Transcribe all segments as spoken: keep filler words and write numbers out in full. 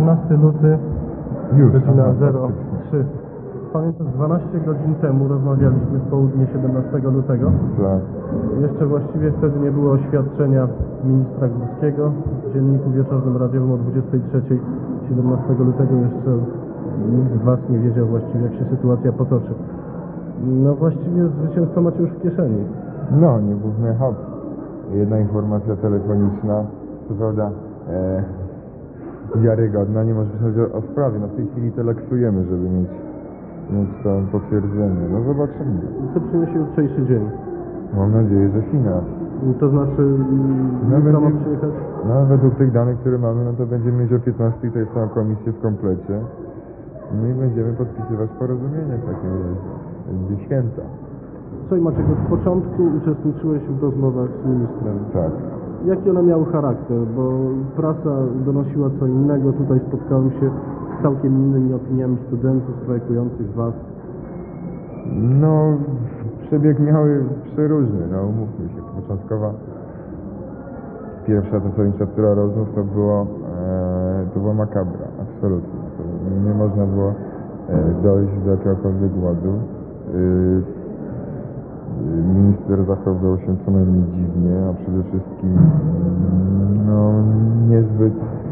osiemnasty luty, Już, godzina aha, zero trzy. Pamiętam, dwanaście godzin temu rozmawialiśmy w południe siedemnastego lutego. Tak. Jeszcze właściwie wtedy nie było oświadczenia ministra Górskiego. W dzienniku wieczornym radiowym o dwudziestej trzeciej siedemnastego lutego jeszcze nikt z Was nie wiedział właściwie, jak się sytuacja potoczy. No właściwie zwycięstwo macie już w kieszeni. No, nie główny hub. Jedna informacja telefoniczna, co prawda e, wiarygodna, nie może być o, o sprawie. No w tej chwili teleksujemy, żeby mieć, mieć to potwierdzenie. No zobaczymy. Co przyniesie jutrzejszy dzień? Mam nadzieję, że finał. To znaczy, No, jutro ma będzie, przyjechać? no według tych danych, które mamy, no to będziemy mieć o piętnastej tę samą komisję w komplecie. No i będziemy podpisywać porozumienie w takim razie. Będzie święta. Słuchaj Maciek, od początku uczestniczyłeś w rozmowach z ministrem. Tak. Jaki one miały charakter? Bo prasa donosiła co innego, tutaj spotkałem się z całkiem innymi opiniami studentów strajkujących Was. No, przebieg miały przeróżny, no umówmy się. Początkowa pierwsza zasadnicza tura rozmów to było, e, to była makabra, absolutnie. To nie można było e, dojść do jakiegokolwiek ładu. E, Minister zachowywał się co najmniej dziwnie, a przede wszystkim no niezbyt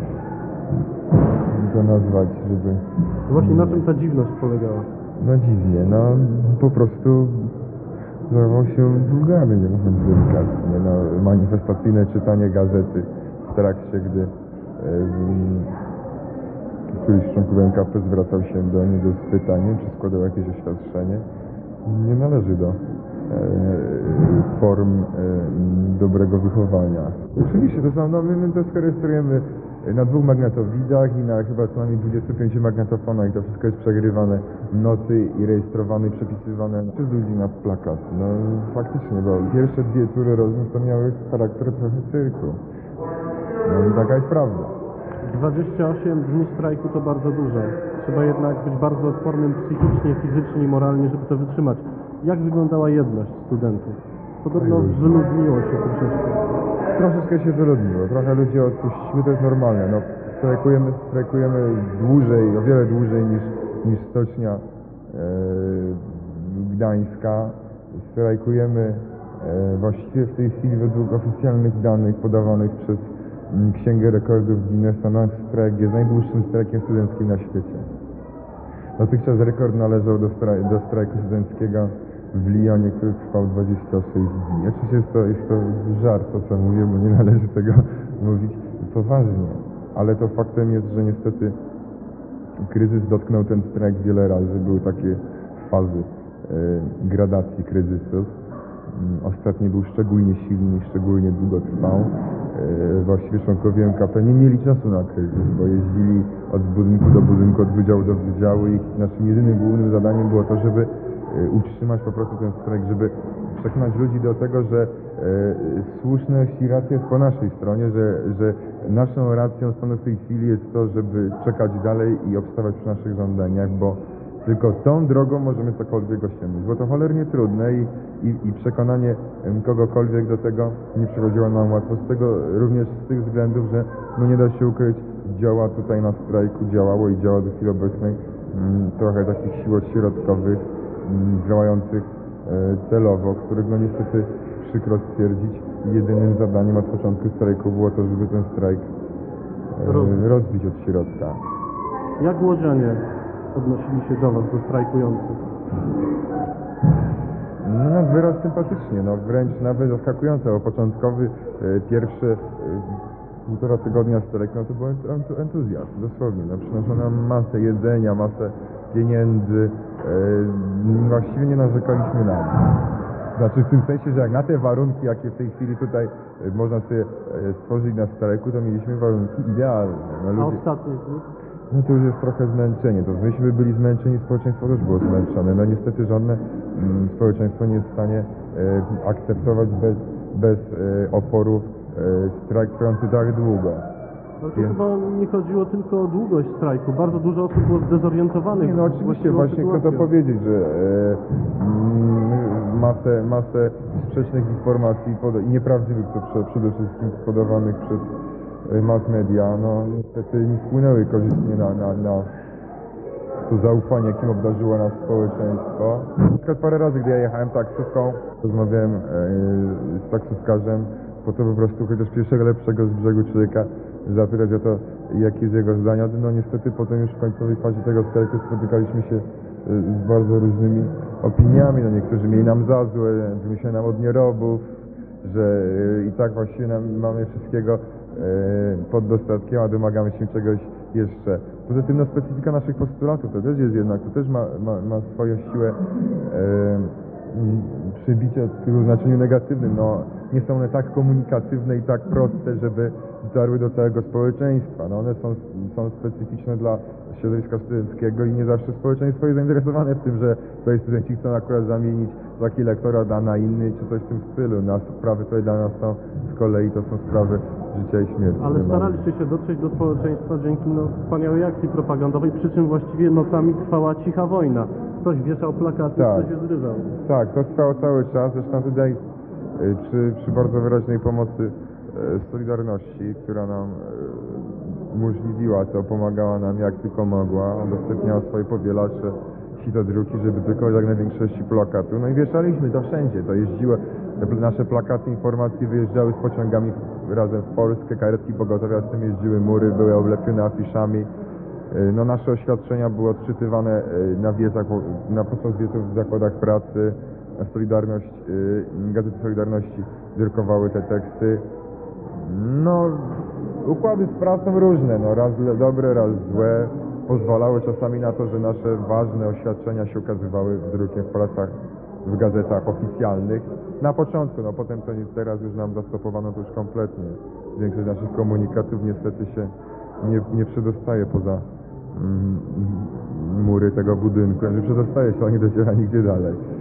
to nazwać, żeby... Właśnie na czym ta dziwność polegała? No dziwnie, no po prostu zachował się wulgarnie, mówiąc delikatnie. No, manifestacyjne czytanie gazety w trakcie, gdy e, któryś z członków M K P zwracał się do niego z pytaniem, czy składał jakieś oświadczenie, nie należy do form e, dobrego wychowania. Oczywiście to są, no my, my to rejestrujemy na dwóch magnetowidach i na chyba co najmniej dwudziestu pięciu magnetofonach i to wszystko jest przegrywane w nocy i rejestrowane i przepisywane przez ludzi na plakaty. No faktycznie, bo pierwsze dwie tury rozmów to miały charakter trochę cyrku. No i taka jest prawda. dwadzieścia osiem dni strajku to bardzo dużo. Trzeba jednak być bardzo odpornym psychicznie, fizycznie i moralnie, żeby to wytrzymać. Jak wyglądała jedność studentów? Podobno wyludniło się troszeczkę. Troszeczkę się wyludniło, trochę ludzi odpuściły, to jest normalne. No, strajkujemy, strajkujemy dłużej, o wiele dłużej niż, niż stocznia e, Gdańska. Strajkujemy e, właściwie w tej chwili według oficjalnych danych podawanych przez m, Księgę Rekordów Guinnessa. Nasz strajk jest najdłuższym strajkiem studenckim na świecie. Dotychczas rekord należał do, straj do strajku studenckiego w Lyonie, który trwał dwadzieścia sześć dni. Oczywiście jest to, jest to żart, to co mówię, bo nie należy tego mówić poważnie. Ale to faktem jest, że niestety kryzys dotknął ten strajk wiele razy. Były takie fazy e, gradacji kryzysów. Ostatni był szczególnie silny i szczególnie długo trwał. E, właściwie członkowie M K P nie mieli czasu na kryzys, bo jeździli od budynku do budynku, od wydziału do wydziału i naszym jedynym głównym zadaniem było to, żeby e, utrzymać po prostu ten strajk, żeby przekonać ludzi do tego, że e, słuszność i racja jest po naszej stronie, że, że naszą racją stanu w tej chwili jest to, żeby czekać dalej i obstawać przy naszych żądaniach, bo tylko tą drogą możemy cokolwiek osiągnąć, bo to cholernie trudne i, i, i przekonanie kogokolwiek do tego nie przychodziło nam łatwo. Z tego również z tych względów, że no nie da się ukryć, działa tutaj na strajku, działało i działa do chwili obecnej mm, trochę takich sił odśrodkowych, mm, działających e, celowo, których no niestety przykro stwierdzić, jedynym zadaniem od początku strajku było to, żeby ten strajk e, rozbić od środka. Jak łodzianie odnosili się do Was, do strajkujących? No, wyraz sympatycznie, no wręcz nawet zaskakujące, bo początkowy, e, pierwszy e, półtora tygodnia strajku, no to był entu, entuzjazm, dosłownie, no przynoszono nam masę jedzenia, masę pieniędzy, e, właściwie nie narzekaliśmy na nic. Znaczy w tym sensie, że jak na te warunki, jakie w tej chwili tutaj e, można sobie e, stworzyć na strajku, to mieliśmy warunki idealne. No, ludzie... A ostatnie dni? No to już jest trochę zmęczenie, to myśmy byli zmęczeni, społeczeństwo też było zmęczone. No niestety żadne mm, społeczeństwo nie jest w stanie e, akceptować bez, bez e, oporów e, strajk trwający tak długo. Ale to chyba nie chodziło tylko o długość strajku, bardzo dużo osób było zdezorientowanych. Nie, no oczywiście, właśnie chcę to powiedzieć, że e, mm, masę, masę sprzecznych informacji i nieprawdziwych to przede wszystkim podawanych przez e, mass media, no niestety nie wpłynęły korzystnie na, na, na to zaufanie, jakim obdarzyło nas społeczeństwo. Na przykład parę razy, gdy ja jechałem taksówką, rozmawiałem e, z taksówkarzem, po to po prostu chociaż pierwszego lepszego z brzegu człowieka zapytać o to, jakie jest jego zdanie. No niestety potem już w końcowej fazie tego strajku spotykaliśmy się z bardzo różnymi opiniami. No niektórzy mieli nam za złe, wymyśleli nam od nierobów, że i tak właściwie nam, mamy wszystkiego pod dostatkiem, a domagamy się czegoś jeszcze. Poza tym no, specyfika naszych postulatów to też jest jednak, to też ma, ma, ma swoją siłę przybicie w znaczeniu negatywnym. No, nie są one tak komunikatywne i tak proste, żeby dotarły do całego społeczeństwa. No, one są, są specyficzne dla środowiska studenckiego i nie zawsze społeczeństwo jest zainteresowane w tym, że tutaj studenci chcą akurat zamienić taki lektorat a na inny, czy coś w tym stylu. No, sprawy tutaj dla nas są z kolei to są sprawy życia i śmierci. Ale staraliście się dotrzeć do społeczeństwa dzięki no, wspaniałej akcji propagandowej, przy czym właściwie nocami trwała cicha wojna. Ktoś wieszał plakaty, tak. ktoś je zrywał. Tak, to trwało cały czas. Zresztą tutaj przy, przy bardzo wyraźnej pomocy Solidarności, która nam umożliwiła to, pomagała nam jak tylko mogła, udostępniała swoje powielacze, sitodruki, żeby tylko jak największości plakatu. No i wieszaliśmy to wszędzie, to jeździło, te nasze plakaty, informacje wyjeżdżały z pociągami razem w Polskę, karetki pogotowia z tym jeździły, mury były oblepione afiszami. No nasze oświadczenia były odczytywane na wiecach, na podczas wieców w zakładach pracy. Solidarność, Gazety Solidarności drukowały te teksty. No, układy spraw są różne, no, raz dobre, raz złe. Pozwalały czasami na to, że nasze ważne oświadczenia się ukazywały drukiem w prasach, w gazetach oficjalnych. Na początku, no potem to nie, teraz już nam zastopowano to już kompletnie. Większość naszych komunikatów niestety się nie, nie przedostaje poza mm, mury tego budynku, że przedostaje się, ale nie dociera nigdzie dalej.